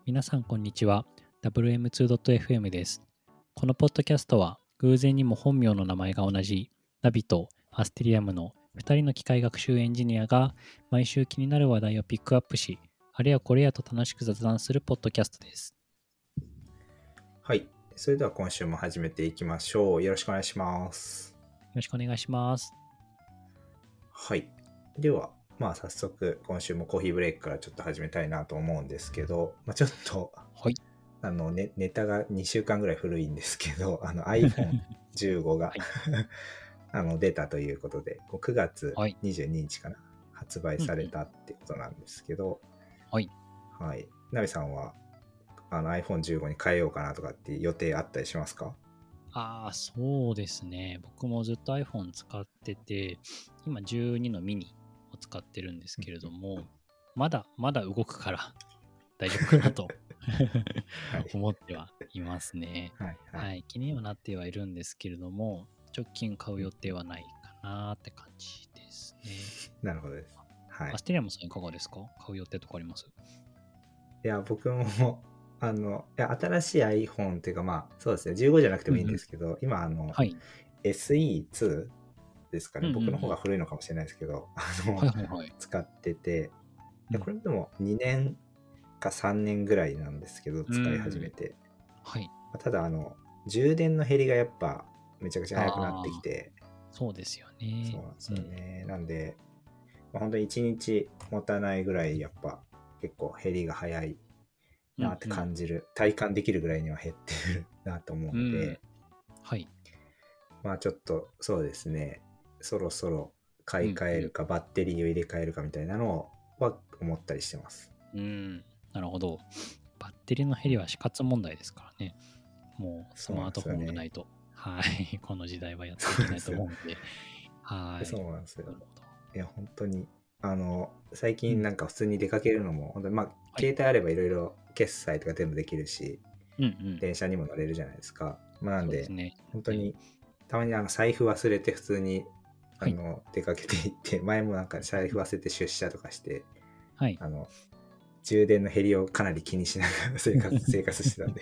皆さんこんにちは。WM2.FM です。このポッドキャストは偶然にも本名の名前が同じナビとアステリアムの2人の機械学習エンジニアが毎週気になる話題をピックアップし、あれやこれやと楽しく雑談するポッドキャストです。 はい。それでは今週も始めていきましょう。よろしくお願いします。 よろしくお願いします。 はい。では、早速今週もコーヒーブレイクからちょっと始めたいなと思うんですけど、ちょっと、 はい。 ネタが2週間ぐらい古いんですけど、iPhone15 がはい。 出たということで、9月はい。 22日かな、発売されたってことなんですけど、 はい。 はい。ナビさんはiPhone15 に変えようかなとかって予定あったりしますか？ そうですね。僕もずっと iPhone 使ってて、今12のミニを使ってるんですけれども、まだ動くから大丈夫かなとはい。 思ってはいますね。 はいはい。 はい。気にはなってはいるんですけれども、直近買う予定はないかなって感じですね。 なるほどです。はい。 アステリアムさんいかがですか？買う予定とかあります？ いや、僕も、新しい iPhone っていうか、そうですね、15じゃなくてもいいんうんうん。 ですけど、今、 はい。 SE2 ですかね、 うんうんう僕の方がん。 古いのかもしれないですけど、 はいはいはい。 使ってて、 うん。 これでも2年か3年ぐらいなんですけど、 う使い始めん。 て。 はい。 ただ、充電の減りがやっぱ、めちゃくちゃ早くなってきああ、 て、 そうですよね。 そうなんですうん。 よね。なんで、本当に1日持たないぐらい、やっぱ、結構減りが早いなってうんうん。 感じる、体感できるぐらいには減ってるなと思ううん。 んで、 はい。 ちょっとそうですね、そろそろ買いうんうん。 替えるか、バッテリーを入れ替えるかみたいなのは思ったりしてます。 うん。なるほど。バッテリーの減りは死活問題ですからね。もうスそうなんでマートフォすよね。 ンがないと、はい、この時代はやっていけないとそう思うんで、はい。 そうなんですよ。 なるほど。 いや、本当に、最うん。 近なんか普通に出かけるのも、本当にはい。 携帯あればいろいろ決済とか全部できるし、 うんうん。 電車にも乗れるじゃないですか。なんで、 そうですね。ね。 本当に、たまに財布忘れて普通に、 はい。 出かけていって、前もなんか財布忘れて出社とかして、 はい。 あの、充電の減りをかなり気にしながら生活してたんで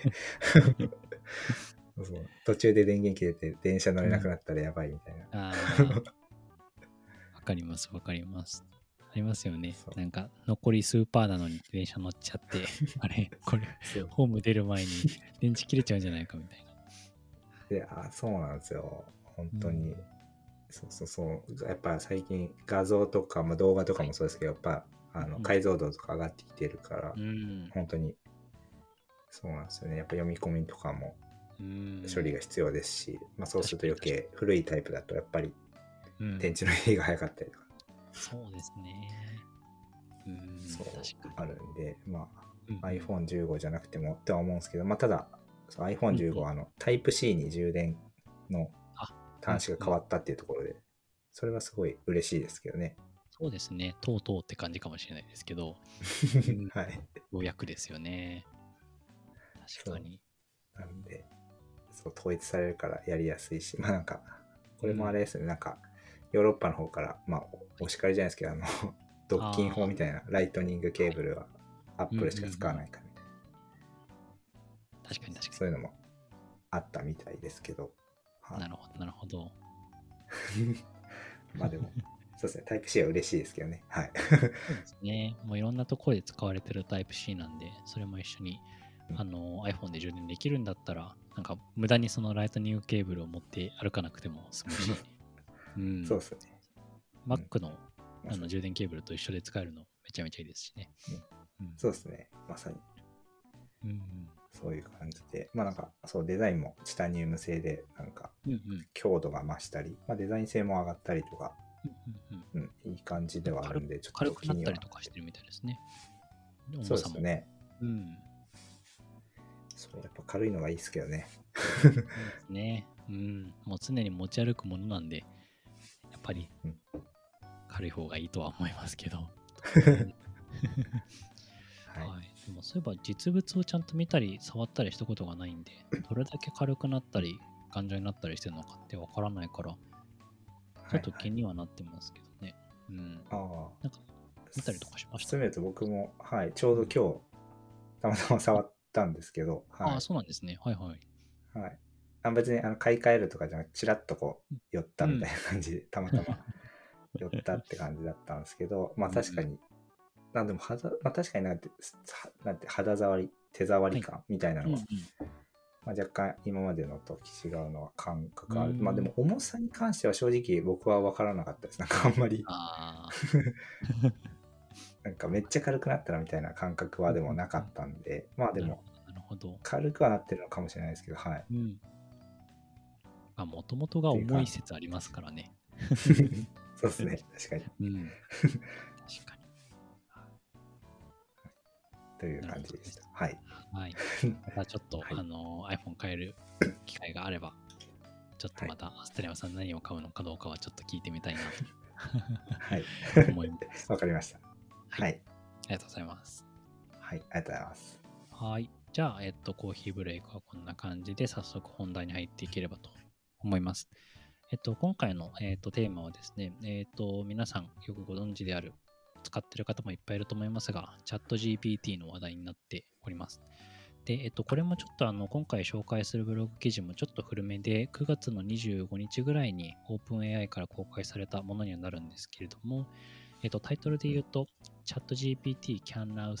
そう途中で電源切れて電車乗れなくうん。 なったらやばいみたいな。 ああ、わかります、わかります。ありますよね。 そうなんか、残り数パーなのに電車乗っちゃって、あれ、これ、 そう。 ホーム出る前に電池切れちゃうんじゃないかみたいな。 で、そうなんですよ。本うん。 当に。そう。やっぱ最近画像とか、動画とかはい。 もそうですけど、やっぱうん。 解像度とか上がってきてるから、 うん。 本当にそうなんですよね。やっぱ読み込みとかもう処理ん。 が必要ですし、そうすると余確かに確か計古いタイプだとやっぱりに。うん。 電池の減りが早かったりとか、 そうですね。うん。 そう確かに。 あるんで、 うんうん。 iPhone15 じゃなくてもっては思うんですけど、ただ、iPhone15 うんうん。 はタイプ C に充電のあ、うん端子がうん。 変わったっていうところで、それはすごい嬉しいですけどね。 そうですね。とうとうって感じかもしれないですけど、うん。 はい。 ようやくですよね。確そう。 かに。 なんで、統一されるからやりやすいし、これもあうん。 れですね、ヨーロッパの方から、 はい。 お叱りじゃないですけど、ドッキン法ああ、 みたいなライトニングケはい。 ーブルはうんうんう Apple しか使わなん。 いかみたいな、 確かに確かそういうのもあったみたいですけど、はに。 い。 なるほど、なるほど。 でも、そうですね、タイプ C は嬉しいですけどね。はい。 そうですね。もういろんなところで使われてるタイプ C なんで、それも一緒にうん、 iPhone で充電できるんだったら、なんか無駄にそのライトニングケーブルを持って歩かなくても済むし、うん。 そうですね。うん。 Mac のまさに。 充電ケーブルと一緒で使えるのめちゃめちゃいいですしね。 うん、 うん。 そうですね。まさに。 うんうんそういう感じで。デザインもチタニウム製で、 うんうん強度が増したり、デザイン性も上がったりとか、 うんうんいい感じではあるんで、ちょっ軽くなっと気には。 たりとかしてるみたいですね。 そう重さも。 ですね。 うん。 やっぱ軽いのがいいですけどね。 そうですね。うん。もう常に持ち歩くものなんで、やっぱりうん、 軽い方がいいとは思いますけど。うん。 はい。 はい。でもそういえば実物をちゃんと見たり触ったりしたことがないんで、どれだけ軽くなったり、頑丈になったりしてるのかってわからないから、ちょっと気はいはい。 にはなってますけどね。うん。 ああ。 なんか見たりとかしました？ スメと僕も、はい、ちょうどうん。 今日、 たまたま触ったんですけど、はああ、 い。 そうなんですね。はいはい。 はい。別に買い替えるとかじゃなくて、ちらっとこう、寄ったみたいうん。 な感じで、たまたま寄ったって感じだったんですけど、まあうんうん。 確かに、でもまあ確かになんて肌触り、手触はい。 り感みたいなのは、 うんうん。 まあ、若干今までのと違うのは感うー覚ある。まあでん。 も重さに関しては正直僕は分からなかったです。なんかあんまりああ。 なんかめっちゃ軽くなったらみたいな感覚はでもなかったんで、まあでもなるほど、なるほど。 軽くはなってるのかもしれないですけど、はい。っうん。まあ、もともとが重いていう感説ありますからね。 じ。そうですね。確かに。 うん。確かに。 というなる感じでした。 ほどです。 はい。 はい。またちょっと、 はい。 iPhone 変える機会があれば、ちょっとはい。 またアステリアムさん何を買うのかどうかはちょっと聞いてみたいなとはい。 思います。 わかりました。 はい。 はい。 ありがとうございます。 はい。ありがとうございます。 はい。じゃあ、コーヒーブレイクはこんな感じで早速本題に入っていければと思います。今回の、テーマはですね、皆さんよくご存知である、使っている方もいっぱいいると思いますが、チャット GPT の話題になっております。で、これもちょっと今回紹介するブログ記事もちょっと古めで、9月の25日ぐらいに OpenAI から公開されたものにはなるんですけれども、タイトルで言うと、チャット GPT can now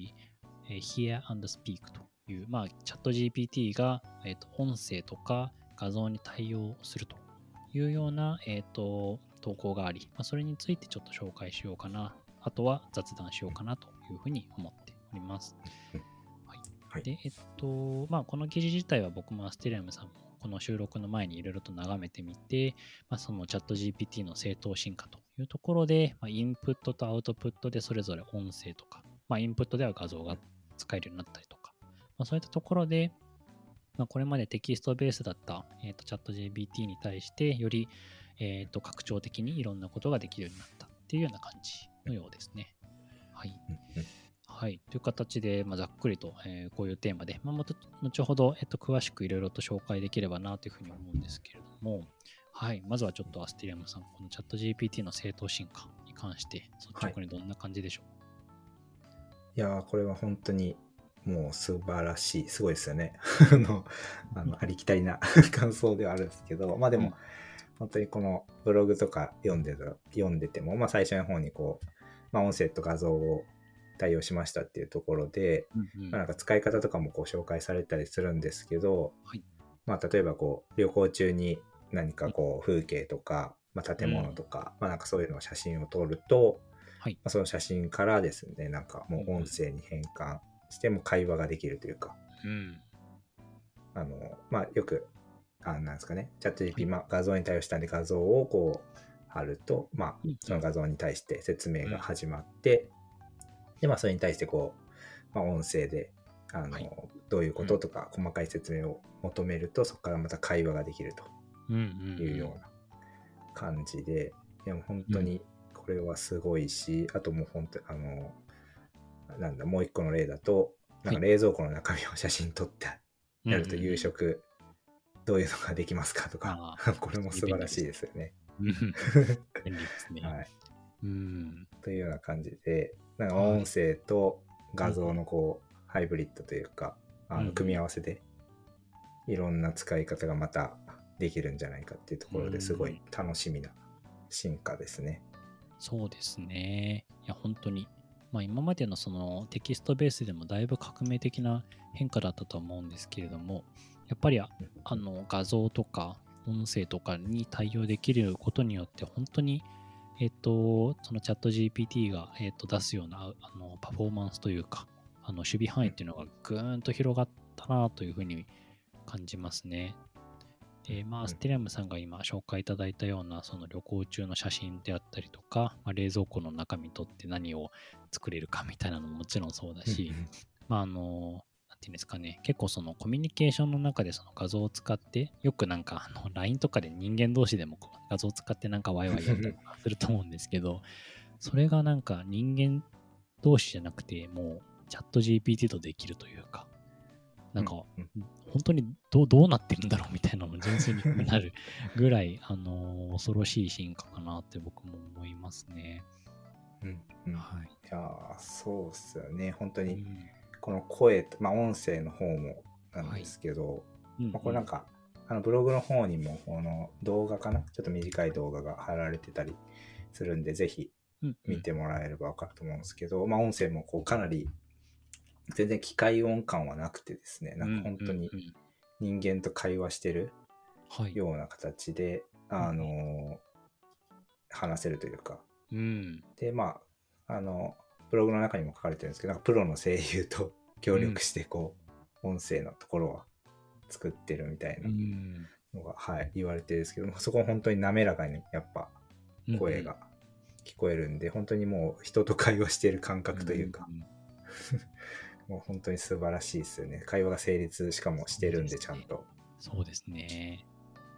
see、hear and speak という、チャット GPT が、音声とか画像に対応するというような、投稿があり、それについてちょっと紹介しようかな。あとは雑談しようかなというふうに思っております。はい。 はい。 で、この記事自体は僕もアステリアムさんもこの収録の前にいろいろと眺めてみて、そのチャット GPT の正当進化というところで、インプットとアウトプットでそれぞれ音声とか、インプットでは画像が使えるようになったりとか、そういったところで、これまでテキストベースだった、チャット GPT に対して、より、拡張的にいろんなことができるようになったっていうような感じのようですね。はい。はい。という形で、ざっくりと、こういうテーマで、また後ほど、詳しくいろいろと紹介できればなというふうに思うんですけれども、はい。まずはちょっとアステリアムさん、このチャット GPT の正当進化に関して、率直にどんな感じでしょう？ いやー、これは本当にもう素晴らしい、すごいですよね。ありきたりな感想ではあるんですけど、でも、本当にこのブログとか読んでても、最初の方にこう、音声と画像を対応しましたっていうところで、なんか使い方とかもこう紹介されたりするんですけど、 はい。 例えばこう旅行中に何かこう風景とか、建物とか、なんかそういうのを写真を撮ると、 はい。 その写真からですね、なんかもう音声に変換しても会話ができるというか、よく、なんですかね、チャット GPT、画像に対応したんで画像をこう貼ると、その画像に対して説明が始まって、で、それに対してこう、音声で、どういうこととか細かい説明を求めると、そこからまた会話ができるというような感じで、いや、本当にこれはすごいし、あともう本当にもう一個の例だと、なんか冷蔵庫の中身を写真撮ってやると夕食どういうのができますかとか、これも素晴らしいですよね。 便利ですね。 はい。 うん。 というような感じで、なんか音声と画像のこう、ハイブリッドというか、組み合わせで、いろんな使い方がまたできるんじゃないかっていうところですごい楽しみな進化ですね。 そうですね。いや、本当に。今までのそのテキストベースでもだいぶ革命的な変化だったと思うんですけれども、やっぱり画像とか音声とかに対応できることによって本当にそのチャット GPT が出すようなパフォーマンスというか守備範囲っていうのがぐーんと広がったなというふうに感じますね。で、アステリアムさんが今紹介いただいたようなその旅行中の写真であったりとか、冷蔵庫の中身とって何を作れるかみたいなのももちろんそうだし、なんていうんですかね、結構そのコミュニケーションの中でその画像を使って、よくなんかLINE とかで人間同士でも画像を使ってなんかワイワイやったりとかすると思うんですけど、それがなんか人間同士じゃなくて、もうチャット GPT とできるというか、なんか、本当にどうなってるんだろうみたいなのも純粋に気になるぐらい、恐ろしい進化かなって僕も思いますね。 はい。いや、そうっすよね。本当に、 この声と、音声の方もなんですけど、これなんかブログの方にもこの動画かな、ちょっと短い動画が貼られてたりするんで、ぜひ見てもらえれば分かると思うんですけど、音声もこうかなり全然機械音感はなくてですね、なんか本当に人間と会話してるような形で、話せるというか、でブログの中にも書かれてるんですけど、なんかプロの声優と協力してこう、音声のところは作ってるみたいなのが、言われてるんですけども、そこは本当に滑らかにやっぱ声が聞こえるんで、本当にもう人と会話してる感覚というか、もう本当に素晴らしいですよね。会話が成立しかもしてるんで、ちゃんと。 そうですね。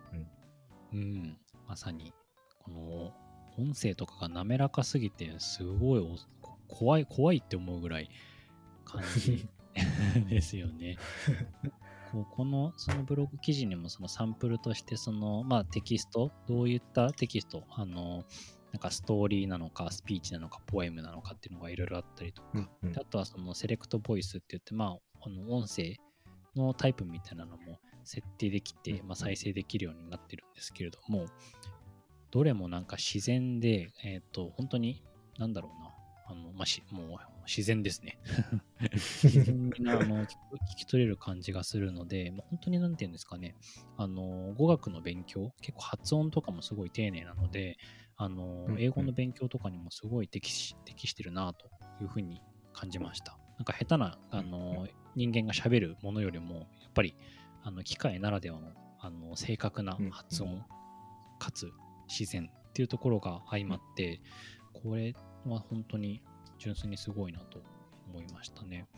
まさにこの音声とかが滑らかすぎてすごい怖いって思うぐらい感じですよね。このそのブログ記事にもそのサンプルとしてそのテキスト、どういったテキスト、なんかストーリーなのかスピーチなのかポエムなのかっていうのがいろいろあったりとか、あとはそのセレクトボイスって言って音声のタイプみたいなのも設定できて、再生できるようになってるんですけれども、どれもなんか自然で、本当になんだろうな、もう自然ですね。自然に聞き取れる感じがするので、本当になんていうんですかね、語学の勉強、結構発音とかもすごい丁寧なので、英語の勉強とかにもすごい適してるなというふうに感じました。なんか下手な人間が喋るものよりも、やっぱり機械ならではの正確な発音、かつ自然っていうところが相まって、これは本当に純粋にすごいなと思いましたね。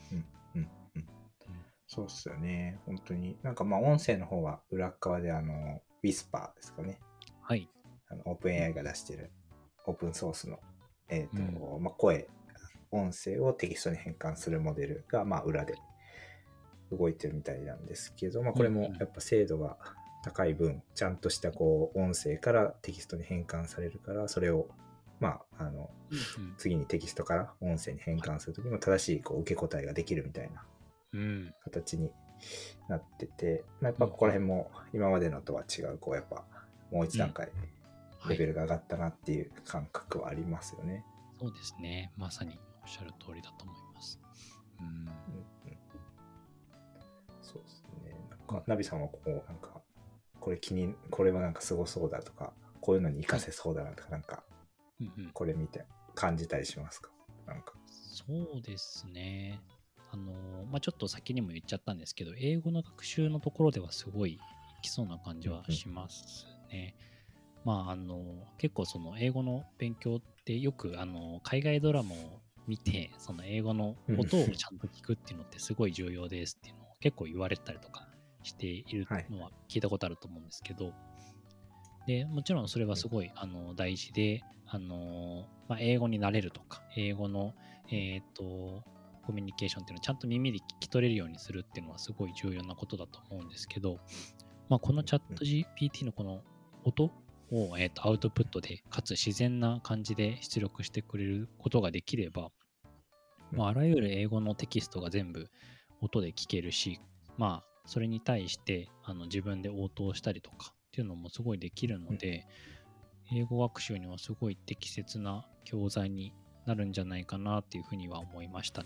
そうっすよね。本当に。なんか音声の方は裏側でウィスパーですかね。 はい。 オープン AI が出してるオープンソースの、声、音声をテキストに変換するモデルが裏で動いてるみたいなんですけど、これもやっぱ精度が高い分、ちゃんとしたこう音声からテキストに変換されるから、それを次にテキストから音声に変換するときも正しいこう受け答えができるみたいな形になってて、やっぱここら辺も今までのとは違う、こうやっぱもう一段階レベルが上がったなっていう感覚はありますよね。 そうですね。まさにおっしゃる通りだと思います。 そうですね。なんかナビさんはこうなんかこれはなんかすごそうだとか、こういうのに活かせそうだなとか、なんかこれ見て感じたりしますか？なんかそうですね。ちょっと先にも言っちゃったんですけど、英語の学習のところではすごいいきそうな感じはしますね。結構その英語の勉強ってよく海外ドラマを見て、その英語の音をちゃんと聞くっていうのってすごい重要ですっていうのを結構言われたりとかしているのは聞いたことあると思うんですけど、でもちろんそれはすごい大事で、英語になれるとか、英語のコミュニケーションっていうのをちゃんと耳で聞き取れるようにするっていうのはすごい重要なことだと思うんですけど、このチャット GPT のこの音をアウトプットでかつ自然な感じで出力してくれることができれば、あらゆる英語のテキストが全部音で聞けるし、それに対して自分で応答したりとかっていうのもすごいできるので、英語学習にはすごい適切な教材になるんじゃないかなっていうふうには思いましたね。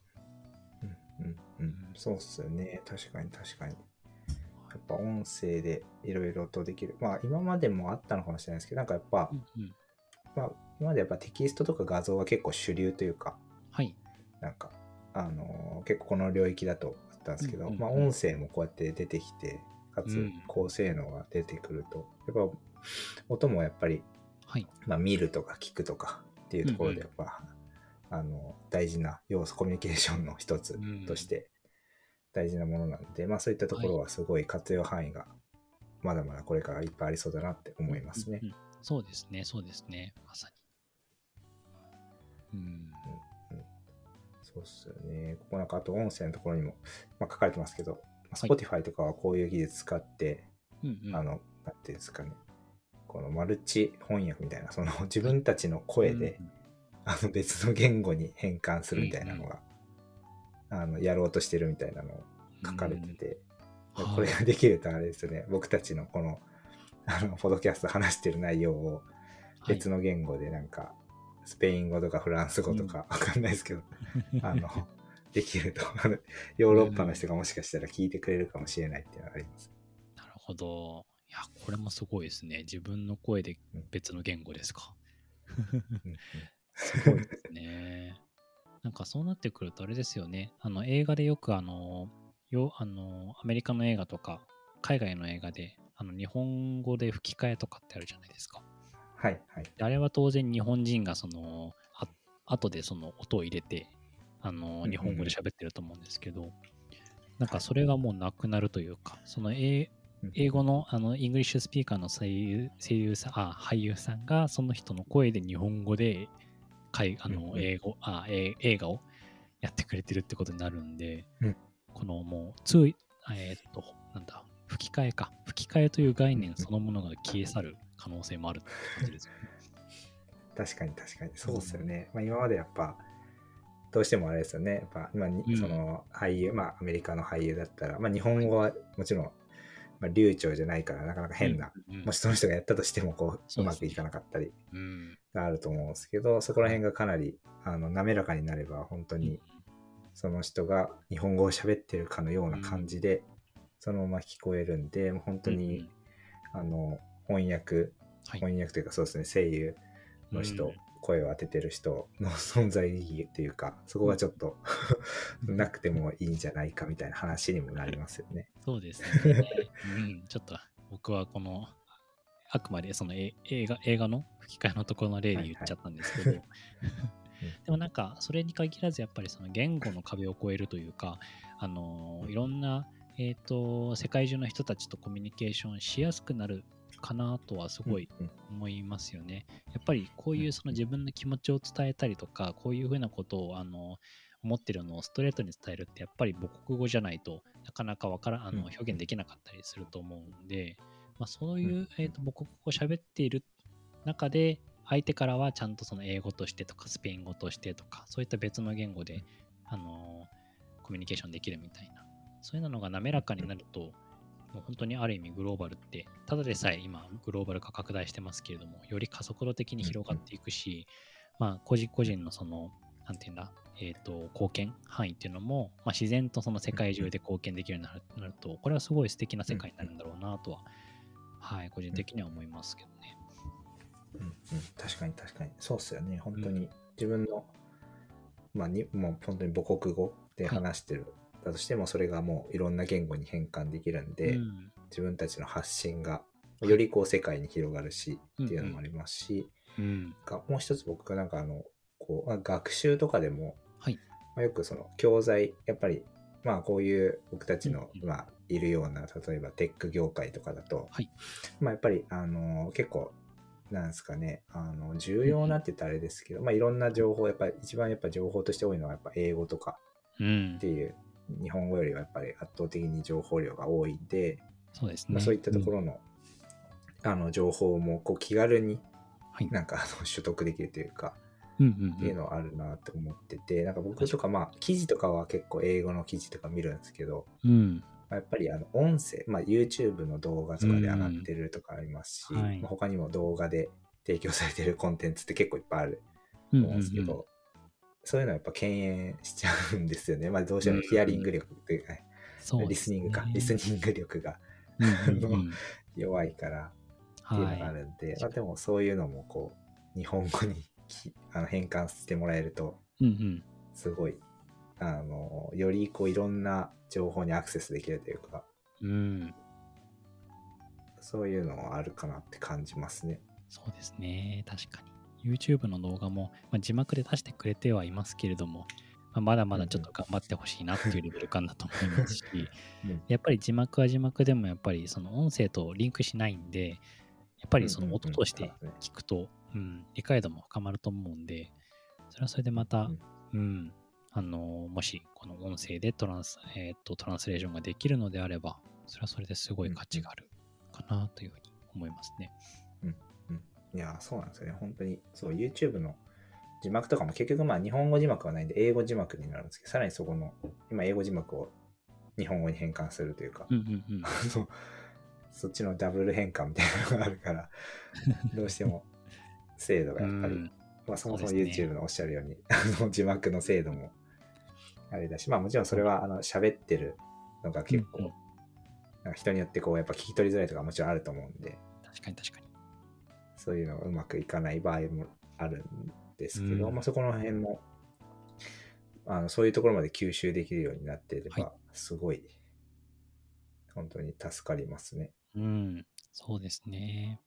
そうっすよね。確かに。やっぱ音声でいろいろとできる。今までもあったのかもしれないですけど、なんかやっぱ、今までやっぱテキストとか画像が結構主流というか、なんか、結構この領域だとあったんですけど、音声もこうやって出てきて、かつ高性能が出てくると、やっぱ音もやっぱり、見るとか聞くとかっていうところでやっぱ、大事な要素、コミュニケーションの一つとして大事なものなんで、そういったところはすごい活用範囲がまだまだこれからいっぱいありそうだなって思いますね。 そうですね、まさに。 そうっすよね。ここなんかあと音声のところにも、書かれてますけど、Spotify とかはこういう技術使って、なんていうんですかね、このマルチ翻訳みたいな、その自分たちの声で、別の言語に変換するみたいなのが、 やろうとしてるみたいなのを書かれてて、これはができるとあれですよね、僕たちのこのポッドキャスト話してる内容をい。 別の言語でなんかスペイン語とかフランス語とかわかんないですけど、できるとヨーロッパの人がもしかしたら聞いてくれるかもしれないっていうのがあります。 なるほど。いや、これもすごいですね。自分の声で別の言語ですか。 うんすごいですね。なんかそうなってくるとあれですよね。映画でよくアメリカの映画とか、海外の映画で、日本語で吹き替えとかってあるじゃないですか。 はいはい。 であれは当然日本人が後でその音を入れて、日本語で喋ってると思うんですけど、なんかそれがもうなくなるというか、その英語のイングリッシュスピーカーの声優さん、俳優さんがその人の声で日本語で映画をやってくれてるってことになるんで、このもうなんだ、吹き替えか。吹き替えという概念そのものが消え去る可能性もあるってことですよね。 確かに確かに。そうですよね。今までやっぱ、どうしてもあれですよね。やっぱ今その俳優、アメリカの俳優だったら、日本語はもちろん、流暢じゃないからなかなか変な、もしその人がやったとしてもうまくいかなかったりがあると思うんですけど、そこら辺がかなり滑らかになれば本当にその人が日本語を喋ってるかのような感じでそのまま聞こえるんで、本当に翻訳というかそうですね、声優の人、声を当ててる人の存在意義というか、そこがちょっとなくてもいいんじゃないかみたいな話にもなりますよね。 そうですね。ちょっと僕はあくまでその映画の吹き替えのところの例で言っちゃったんですけど、でもなんかそれに限らずやっぱりその言語の壁を越えるというか、いろんな、世界中の人たちとコミュニケーションしやすくなるかなとはすごい思いますよね。やっぱりこういうその自分の気持ちを伝えたりとか、こういうふうなことを思ってるのをストレートに伝えるってやっぱり母国語じゃないとなかなか表現できなかったりすると思うんで、そういう、母国語を喋っている中で相手からはちゃんとその英語としてとかスペイン語としてとかそういった別の言語で、コミュニケーションできるみたいなそういうのが滑らかになるともう本当にある意味グローバルってただでさえ今グローバル化拡大してますけれどもより加速度的に広がっていくし、個人個人のそのなんていうんだ貢献範囲っていうのも、自然とその世界中で貢献できるようになるとこれはすごい素敵な世界になるんだろうなとは、個人的には思いますけどね。 確かに確かにそうっすよね。本当に自分の、もう本当に母国語で話してる、だとしてもそれがもういろんな言語に変換できるんで、自分たちの発信がよりこう世界に広がるし、っていうのもありますし、もう一つ僕がなんか学習とかでも、よくその教材やっぱりこういう僕たちの、いるような例えばテック業界とかだと、やっぱり結構なんですかね、重要なって言ったらあれですけど、いろんな情報、やっぱり一番やっぱ情報として多いのはやっぱ英語とかっていう、日本語よりはやっぱり圧倒的に情報量が多いんで、 そうですね。 そういったところの、情報もこう気軽になんか取得できるというか、っていうのはあるなと思ってて、なんか僕とか記事とかは結構英語の記事とか見るんですけど、やっぱり音声、YouTube の動画とかで上がってるとかありますし、他にも動画で提供されてるコンテンツって結構いっぱいあると思うんですけど、そういうのはやっぱ敬遠しちゃうんですよね。どうしてもヒアリング力というか、リスニング力が弱いからっていうのがあるんで、でもそういうのもこう日本語に変換してもらえると、すごいよりこういろんな情報にアクセスできるというか、そういうのはあるかなって感じますね。 そうですね、確かに YouTube の動画も、字幕で出してくれてはいますけれども、まだまだちょっと頑張ってほしいなっていうレベル感だと思いますし、やっぱり字幕は字幕でもやっぱりその音声とリンクしないんで、やっぱりその音として聞くと、理解度も深まると思うんで、それはそれでまた、もしこの音声でトランスレーションができるのであれば、それはそれですごい価値があるかなというふうに思いますね。 いや、そうなんですよね。本当にそう YouTube の字幕とかも結局まあ日本語字幕はないんで英語字幕になるんですけど、さらにそこの今英語字幕を日本語に変換するというか、そっちのダブル変換みたいなのがあるからどうしても精度がやっぱり、まあ、そもそも YouTube のおっしゃるように字幕の精度もあれだし、まあもちろんそれは喋ってるのが結構、なんか人によってこうやっぱ聞き取りづらいとかもちろんあると思うんで、 確かにそういうのがうまくいかない場合もあるんですけど、まあそこの辺もそういうところまで吸収できるようになっていれば、すごい本当に助かりますね。 そうですね。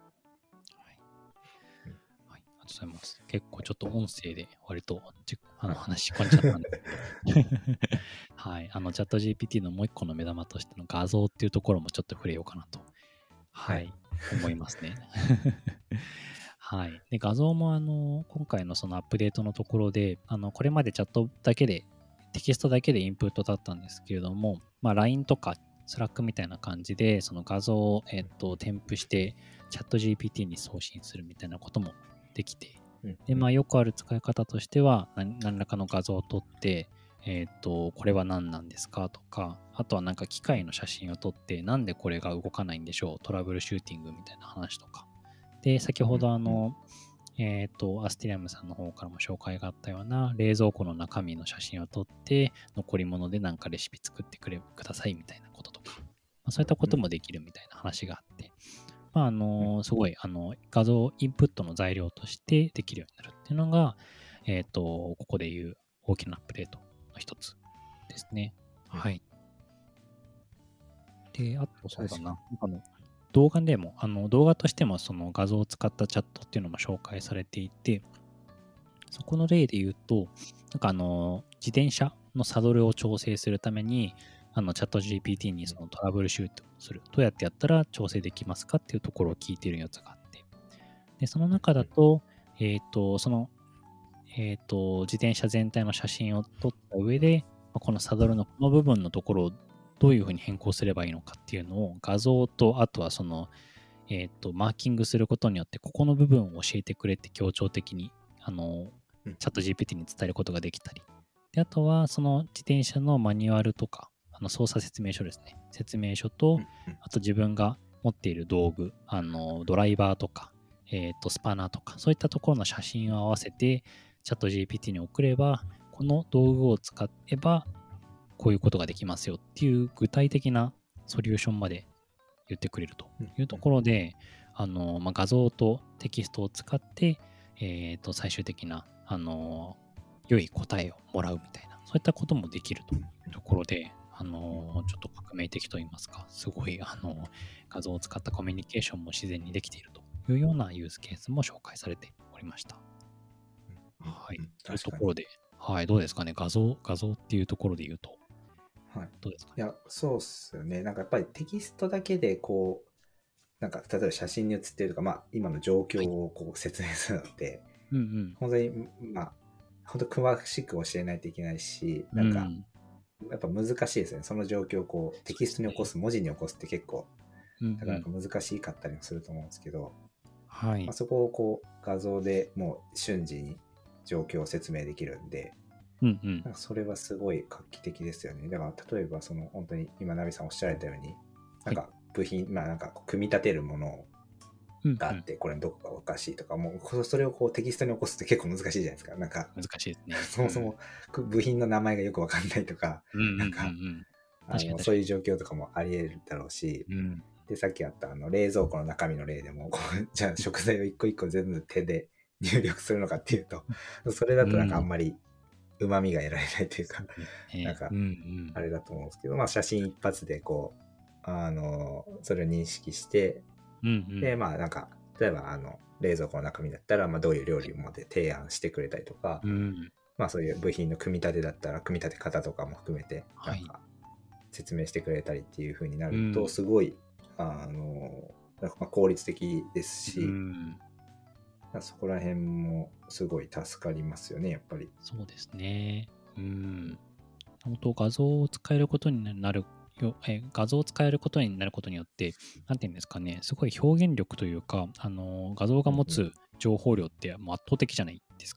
ありがとうございます。結構ちょっと音声で割と話し込んじゃったんですけどはい、チャット GPT のもう一個の目玉としての画像っていうところもちょっと触れようかなと、思いますね。はい。で、画像も今回のそのアップデートのところで、これまでチャットだけで、テキストだけでインプットだったんですけれども、まあ、LINE とか Slack みたいな感じで、その画像を、添付して、チャット GPT に送信するみたいなこともできて、で、まあ、よくある使い方としては、何らかの画像を撮って、これは何なんですかとか、あとはなんか機械の写真を撮って、なんでこれが動かないんでしょう、トラブルシューティングみたいな話とか。で、先ほどアステリアムさんの方からも紹介があったような冷蔵庫の中身の写真を撮って、残り物でなんかレシピ作ってくださいみたいなこととか、まあ、そういったこともできるみたいな話があって、まあ、すごい、画像インプットの材料としてできるようになるっていうのが、ここでいう大きなアップデートの一つですね。はい。で、あとそうだな、動画でも、動画としてもその画像を使ったチャットっていうのも紹介されていて、そこの例で言うと、なんか自転車のサドルを調整するために、チャット GPT にそのトラブルシュートする。どうやってやったら調整できますかっていうところを聞いているやつがあって。で、その中だと、その、自転車全体の写真を撮った上で、このサドルのこの部分のところをどういうふうに変更すればいいのかっていうのを画像と、あとはその、マーキングすることによって、ここの部分を教えてくれって強調的に、チャット GPT に伝えることができたり。で、あとは、その自転車のマニュアルとか、操作説明書ですね。説明書と、あと自分が持っている道具、ドライバーとか、スパナーとか、そういったところの写真を合わせて、チャット GPT に送れば、この道具を使えば、こういうことができますよっていう具体的なソリューションまで言ってくれるというところで、画像とテキストを使って、最終的な、良い答えをもらうみたいな、そういったこともできるというところで、ちょっと革命的といいますか、すごい、画像を使ったコミュニケーションも自然にできているというようなユースケースも紹介されておりました。はい。というところで、はい、どうですかね、画像っていうところで言うと、 はい、 どうですかね。 いや、そうっすよね。なんかやっぱりテキストだけでこう、なんか例えば写真に写ってるとか、まあ今の状況をこう説明するのって、本当に、まあ、本当詳しく教えないといけないし、なんか、やっぱ難しいですね。その状況をこうテキストに起こす、文字に起こすって結構、なかなか難しかったりもすると思うんですけど、まあ、そこをこう画像でもう瞬時に状況を説明できるんで、なんかそれはすごい画期的ですよね。だから例えばその本当に今ナビさんおっしゃられたように、なんか部品、まあなんか組み立てるものがあって、これどこがおかしいとか、もうそれをこうテキストに起こすって結構難しいじゃないですか。なんか難しいですね。 そもそも部品の名前がよくわかんないとか、なんかそういう状況とかもあり得るだろうし、でさっきあった冷蔵庫の中身の例でもじゃあ食材を一個一個全部手で入力するのかっていうと、それだとなんかあんまりうまみが得られないというか、なんかあれだと思うんですけど、まあ写真一発でこうそれを認識して、でまあなんか例えば冷蔵庫の中身だったら、まあ、どういう料理まで提案してくれたりとか、まあそういう部品の組み立てだったら組み立て方とかも含めてなんか説明してくれたりっていう風になると、すごいなんか効率的ですし、そこら辺もすごい助かりますよね、やっぱり。 そうですね。本当画像を使えることになる画像を使えることになることによって、なんていうんですかね、すごい表現力というか、画像が持つ情報量ってもう圧倒的じゃないですか。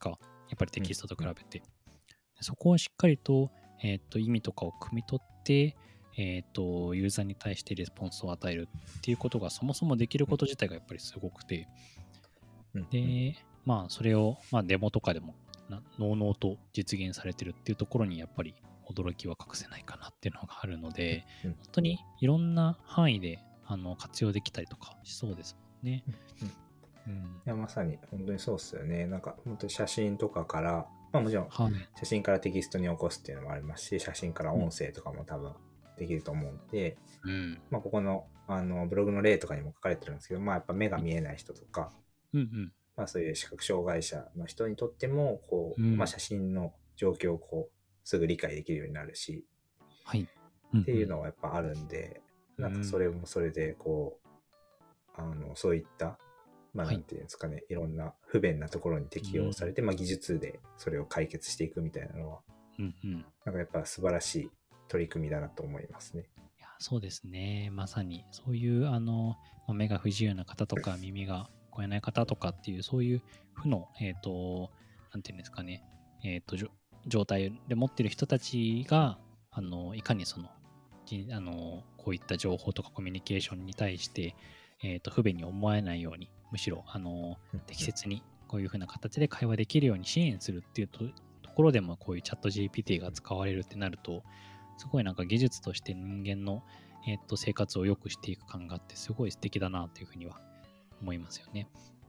やっぱりテキストと比べて。そこをしっかりと、意味とかを汲み取って、ユーザーに対してレスポンスを与えるっていうことがそもそもできること自体がやっぱりすごくて、で、まあそれを、まあ、デモとかでものうのうと実現されてるっていうところにやっぱり驚きは隠せないかなっていうのがあるので、本当にいろんな範囲で活用できたりとかしそうですもんね。 いやまさに本当にそうっすよね。なんか本当に写真とかから、まあもちろん写真からテキストに起こすっていうのもありますし、写真から音声とかも多分できると思うんで、まあここのブログの例とかにも書かれてるんですけど、まあやっぱ目が見えない人とか、まあそういう視覚障害者の人にとってもこう、まあ写真の状況をこうすぐ理解できるようになるし、っていうのはやっぱあるんで、なんかそれもそれでこうそういったまあなんていうんですかね、いろんな不便なところに適用されて、まあ技術でそれを解決していくみたいなのは、なんかやっぱ素晴らしい取り組みだなと思いますね。 いやそうですね。まさにそういう目が不自由な方とか耳が聞こえない方とかっていうそういう負のなんていうんですかね、状態で持っている人たちがいかにそのこういった情報とかコミュニケーションに対して不便に思えないように、むしろ適切にこういうふうな形で会話できるように支援するっていうところでもこういうチャット GPT が使われるってなると、すごいなんか技術として人間の生活を良くしていく感があってすごい素敵だなというふうには思いますよね。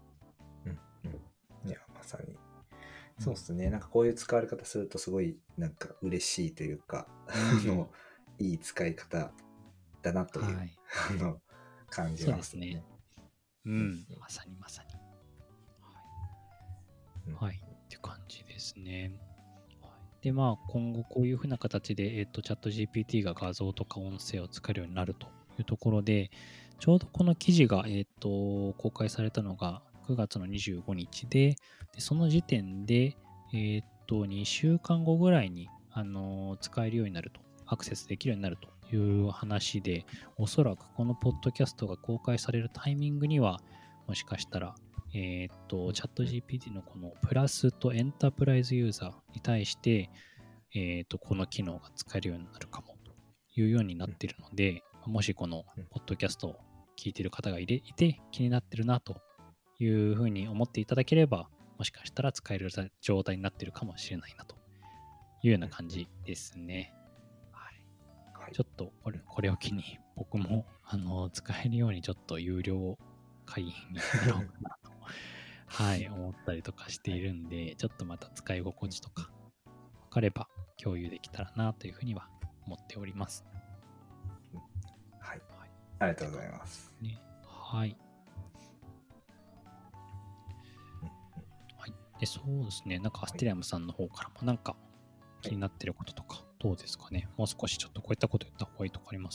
いやまさにそうですね。なんかこういう使われ方するとすごいなんか嬉しいというか、いい使い方だなという、感じますね。 そうですね。まさにまさに。はい。っていう感じですね。で、まあ今後こういうふうな形で、チャット GPT が画像とか音声を使えるようになるというところで、ちょうどこの記事が、公開されたのが9月の25日で、その時点で、2週間後ぐらいに、使えるようになると、アクセスできるようになるという話で、おそらくこのポッドキャストが公開されるタイミングには、もしかしたら、チャット GPT のこのプラスとエンタープライズユーザーに対して、この機能が使えるようになるかもというようになっているので、もしこのポッドキャストを聞いている方がいて気になってるなというふうに思っていただければ、もしかしたら使える状態になっているかもしれないなというような感じですね。ちょっとこれを機に僕も使えるようにちょっと有料会員になろうかなと思ったりとかしているんで、ちょっとまた使い心地とか分かれば共有できたらなというふうには思っております。 はい。ありがとうございます。 はい。でそうですね。なんかアステリアムさんの方からもなんか気になってることとかどうですかね。もう少しちょっとこういったこと言った方がいいとかあります？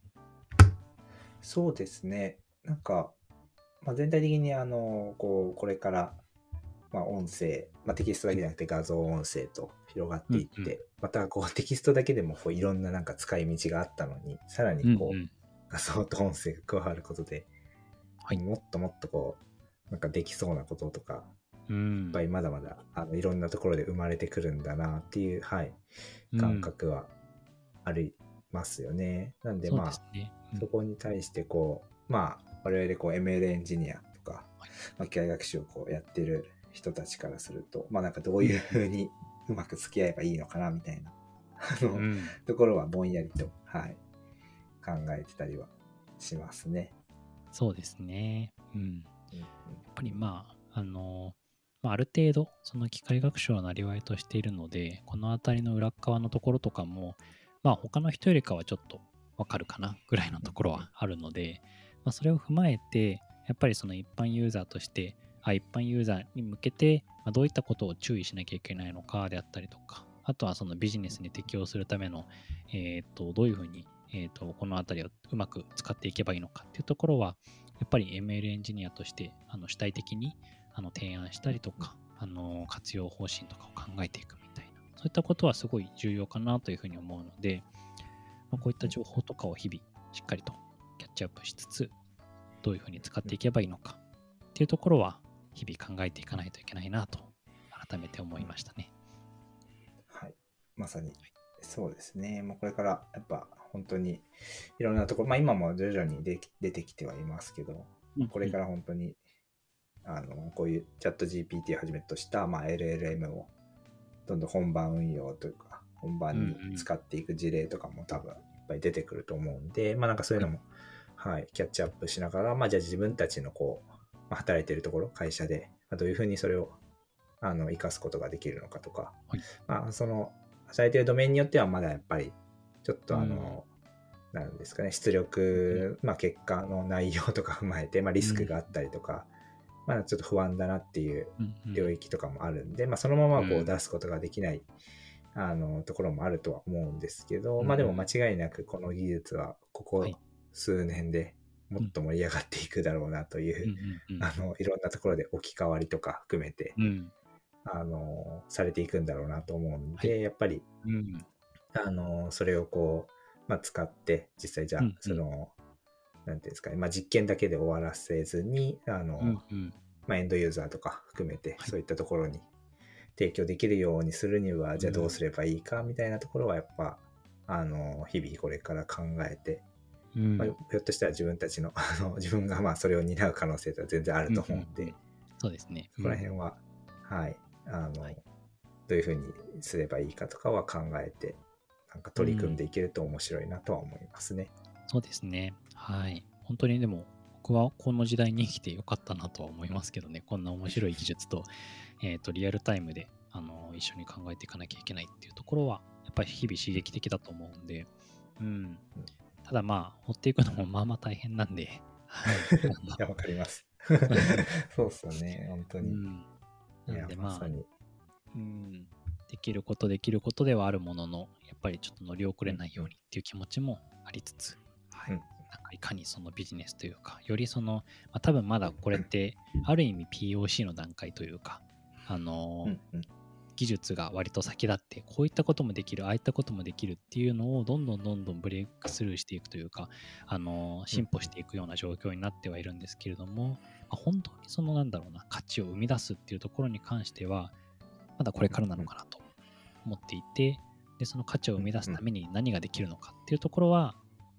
そうですね。なんか、まあ、全体的にこれから、まあ、音声、まあ、テキストだけじゃなくて画像音声と広がっていって、またこうテキストだけでもこういろんななんか使い道があったのに、さらにこう、画像と音声が加わることで、もっともっとこうなんかできそうなこととか、やっぱりまだまだいろんなところで生まれてくるんだなっていう、感覚はありますよね。なんでまあ そこに対してこうまあ我々でこう ML エンジニアとか、まあ、機械学習をこうやってる人たちからすると、まあなんかどういう風にうまく付き合えばいいのかなみたいなところはぼんやりと、考えてたりはしますね。 そうですね。やっぱりまあある程度その機械学習をなりわいとしているので、このあたりの裏側のところとかもまあ他の人よりかはちょっとわかるかなぐらいのところはあるので、まあ、それを踏まえてやっぱりその一般ユーザーとして一般ユーザーに向けてどういったことを注意しなきゃいけないのかであったりとか、あとはそのビジネスに適応するためのどういうふうにこのあたりをうまく使っていけばいいのかっていうところはやっぱり ML エンジニアとして主体的に提案したりとか活用方針とかを考えていくみたいな、そういったことはすごい重要かなというふうに思うので、こういった情報とかを日々しっかりとキャッチアップしつつ、どういうふうに使っていけばいいのかっていうところは日々考えていかないといけないなと改めて思いましたね。 はい。まさに、そうですね。もうこれからやっぱ本当にいろんなところ、今も徐々に出てきてはいますけど、これから本当にこういうチャット GPT をはじめとした、LLM をどんどん本番運用というか、本番に使っていく事例とかも多分いっぱい出てくると思うんで、なんかそういうのも、キャッチアップしながら、じゃあ自分たちの働いているところ、会社で、どういうふうにそれを活かすことができるのかとか、その働いているドメインによってはまだやっぱりちょっとなんですかね、出力、結果の内容とか踏まえて、リスクがあったりとか、ちょっと不安だなっていう領域とかもあるんで、そのまま出すことができないところもあるとは思うんですけど、でも間違いなくこの技術はここ数年でもっと盛り上がっていくだろうなという、いろんなところで置き換わりとか含めて、されていくんだろうなと思うんで、やっぱり、それを使って実際じゃあその、なんていうんですかね、実験だけで終わらせずにエンドユーザーとか含めてそういったところに提供できるようにするには、じゃあどうすればいいかみたいなところはやっぱ日々これから考えて、ひょっとしたら自分たちの自分がそれを担う可能性は全然あると思うんで、 そうですね。 そこら辺はどういうふうにすればいいかとかは考えてなんか取り組んでいけると面白いなとは思いますね。 そうですね。はい。本当にでも僕はこの時代に生きてよかったなとは思いますけどね。こんな面白い技術と、リアルタイムで一緒に考えていかなきゃいけないっていうところはやっぱり日々刺激的だと思うんで、ただ追っていくのもまあまあ大変なんで、はい。 いや、わかります。そうっすよね、本当に。 なのでできることではあるものの、やっぱりちょっと乗り遅れないようにっていう気持ちもありつつ、なんかいかにそのビジネスというか、より多分まだこれってある意味 POC の段階というか、技術が割と先立って、こういったこともできる、ああいったこともできるっていうのをどんどんブレイクスルーしていくというか、進歩していくような状況になってはいるんですけれども、本当に価値を生み出すっていうところに関しては、まだこれからなのかなと思っていて、で、その価値を生み出すために何ができるのかっていうところは、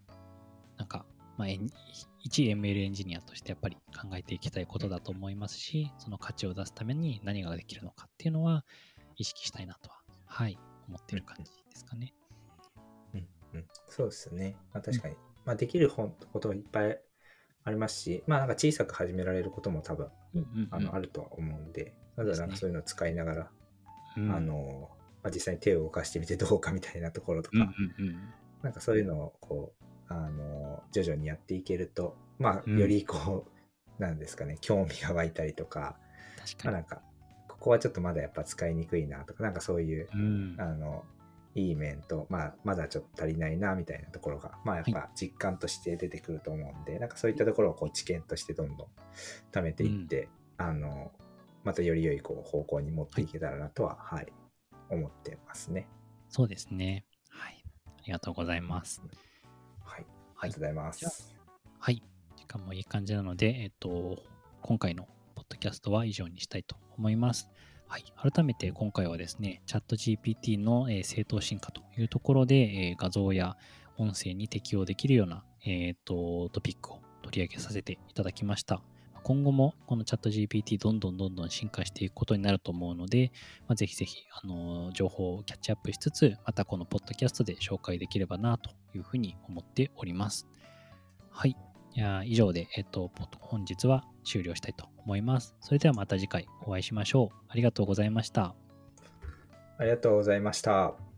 一 ML エンジニアとしてやっぱり考えていきたいことだと思いますし、その価値を出すために何ができるのかっていうのは意識したいなとは、思っている感じですかね。 そうですね。確かに。できることがいっぱいありますし、なんか小さく始められることも多分、あるとは思うんで、なんかそういうのを使いながら、実際に手を動かしてみてどうかみたいなところとか、なんかそういうのを徐々にやっていけると、よりなんですかね、興味が湧いたりとか、なんかここはちょっとまだやっぱ使いにくいなとか、なんかそういう、いい面と、まだちょっと足りないなみたいなところが、やっぱ実感として出てくると思うんで、なんかそういったところを知見としてどんどん貯めていって、またより良い方向に持っていけたらなとは、思ってますね。 そうですね。ありがとうございます。 ありがとうございます。 時間もいい感じなので、今回のポッドキャストは以上にしたいと思います。改めて今回はですね、チャット GPT の、正当進化というところで、画像や音声に適用できるような、トピックを取り上げさせていただきました。今後もこのチャット GPT どんどん進化していくことになると思うので、ぜひぜひ情報をキャッチアップしつつ、またこのポッドキャストで紹介できればなというふうに思っております。以上で、本日は終了したいと思います。それではまた次回お会いしましょう。ありがとうございました。 ありがとうございました。